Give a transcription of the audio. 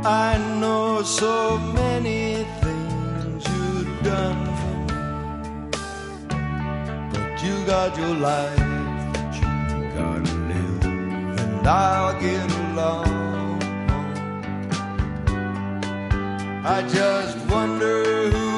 I know so many things you've done for me, but you got your life that you gotta live, and I'll get along. I just wonder who